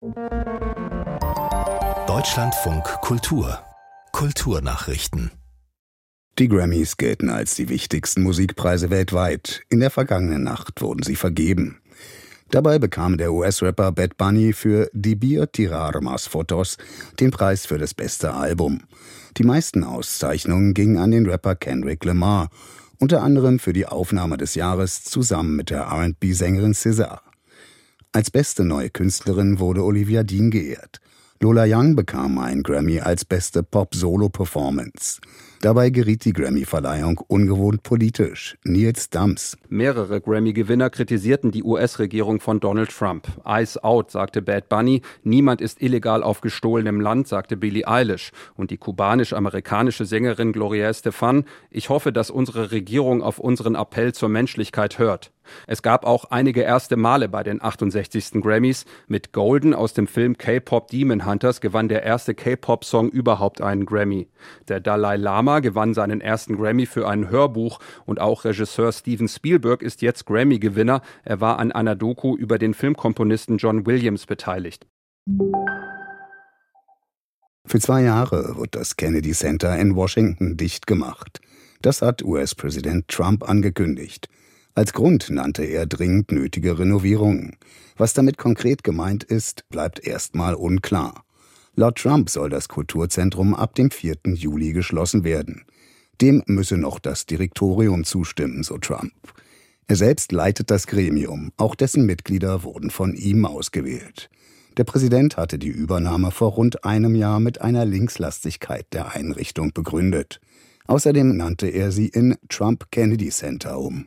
Deutschlandfunk Kultur Kulturnachrichten. Die Grammys gelten als die wichtigsten Musikpreise weltweit. In der vergangenen Nacht wurden sie vergeben. Dabei bekam der US-Rapper Bad Bunny für Debir tirar más fotos den Preis für das beste Album. Die meisten Auszeichnungen gingen an den Rapper Kendrick Lamar, unter anderem für die Aufnahme des Jahres zusammen mit der R&B-Sängerin SZA. Als beste neue Künstlerin wurde Olivia Dean geehrt. Lola Young bekam einen Grammy als beste Pop-Solo-Performance. Dabei geriet die Grammy-Verleihung ungewohnt politisch. Nils Dams. Mehrere Grammy-Gewinner kritisierten die US-Regierung von Donald Trump. Eyes out, sagte Bad Bunny. Niemand ist illegal auf gestohlenem Land, sagte Billie Eilish. Und die kubanisch-amerikanische Sängerin Gloria Estefan: Ich hoffe, dass unsere Regierung auf unseren Appell zur Menschlichkeit hört. Es gab auch einige erste Male bei den 68. Grammys. Mit Golden aus dem Film K-Pop Demon Hunters gewann der erste K-Pop-Song überhaupt einen Grammy. Der Dalai Lama gewann seinen ersten Grammy für ein Hörbuch und auch Regisseur Steven Spielberg ist jetzt Grammy-Gewinner. Er war an einer Doku über den Filmkomponisten John Williams beteiligt. Für 2 Jahre wird das Kennedy Center in Washington dicht gemacht. Das hat US-Präsident Trump angekündigt. Als Grund nannte er dringend nötige Renovierungen. Was damit konkret gemeint ist, bleibt erstmal unklar. Laut Trump soll das Kulturzentrum ab dem 4. Juli geschlossen werden. Dem müsse noch das Direktorium zustimmen, so Trump. Er selbst leitet das Gremium, auch dessen Mitglieder wurden von ihm ausgewählt. Der Präsident hatte die Übernahme vor rund einem Jahr mit einer Linkslastigkeit der Einrichtung begründet. Außerdem nannte er sie in Trump Kennedy Center um.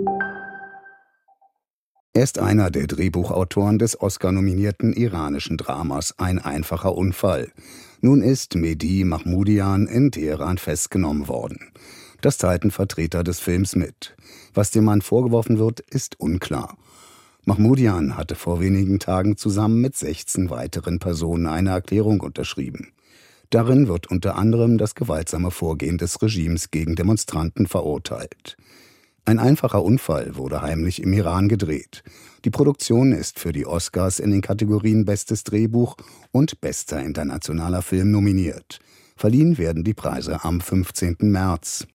Er ist einer der Drehbuchautoren des Oscar-nominierten iranischen Dramas Ein einfacher Unfall. Nun ist Mehdi Mahmoodian in Teheran festgenommen worden. Das teilten Vertreter des Films mit. Was dem Mann vorgeworfen wird, ist unklar. Mahmoodian hatte vor wenigen Tagen zusammen mit 16 weiteren Personen eine Erklärung unterschrieben. Darin wird unter anderem das gewaltsame Vorgehen des Regimes gegen Demonstranten verurteilt. Ein einfacher Unfall wurde heimlich im Iran gedreht. Die Produktion ist für die Oscars in den Kategorien Bestes Drehbuch und Bester internationaler Film nominiert. Verliehen werden die Preise am 15. März.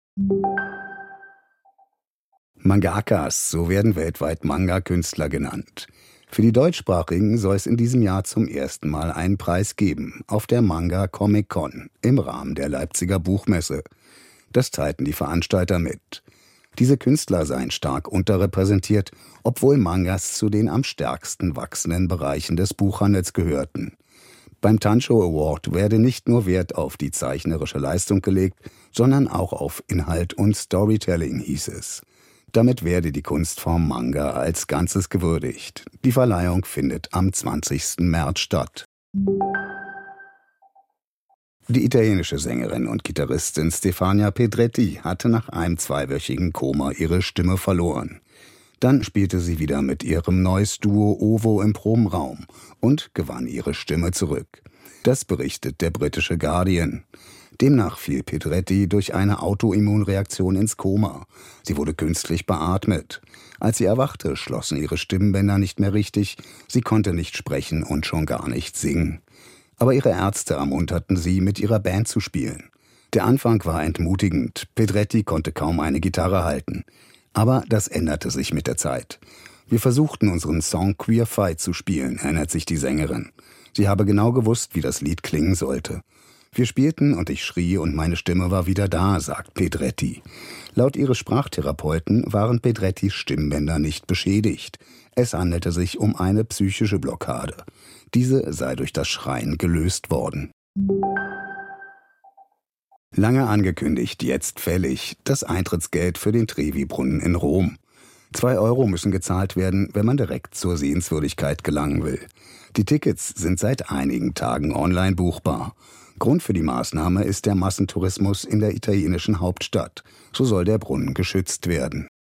Mangakas, so werden weltweit Manga-Künstler genannt. Für die Deutschsprachigen soll es in diesem Jahr zum ersten Mal einen Preis geben, auf der Manga Comic Con im Rahmen der Leipziger Buchmesse. Das teilten die Veranstalter mit. Diese Künstler seien stark unterrepräsentiert, obwohl Mangas zu den am stärksten wachsenden Bereichen des Buchhandels gehörten. Beim Tansho Award werde nicht nur Wert auf die zeichnerische Leistung gelegt, sondern auch auf Inhalt und Storytelling, hieß es. Damit werde die Kunstform Manga als Ganzes gewürdigt. Die Verleihung findet am 20. März statt. Die italienische Sängerin und Gitarristin Stefania Pedretti hatte nach einem 2-wöchigen Koma ihre Stimme verloren. Dann spielte sie wieder mit ihrem neues Duo Ovo im Probenraum und gewann ihre Stimme zurück. Das berichtet der britische Guardian. Demnach fiel Pedretti durch eine Autoimmunreaktion ins Koma. Sie wurde künstlich beatmet. Als sie erwachte, schlossen ihre Stimmbänder nicht mehr richtig. Sie konnte nicht sprechen und schon gar nicht singen. Aber ihre Ärzte ermunterten sie, mit ihrer Band zu spielen. Der Anfang war entmutigend. Pedretti konnte kaum eine Gitarre halten. Aber das änderte sich mit der Zeit. Wir versuchten, unseren Song Queer Fight zu spielen, erinnert sich die Sängerin. Sie habe genau gewusst, wie das Lied klingen sollte. Wir spielten und ich schrie und meine Stimme war wieder da, sagt Pedretti. Laut ihres Sprachtherapeuten waren Pedrettis Stimmbänder nicht beschädigt. Es handelte sich um eine psychische Blockade. Diese sei durch das Schreien gelöst worden. Lange angekündigt, jetzt fällig, das Eintrittsgeld für den Trevi-Brunnen in Rom. 2 Euro müssen gezahlt werden, wenn man direkt zur Sehenswürdigkeit gelangen will. Die Tickets sind seit einigen Tagen online buchbar. Grund für die Maßnahme ist der Massentourismus in der italienischen Hauptstadt. So soll der Brunnen geschützt werden.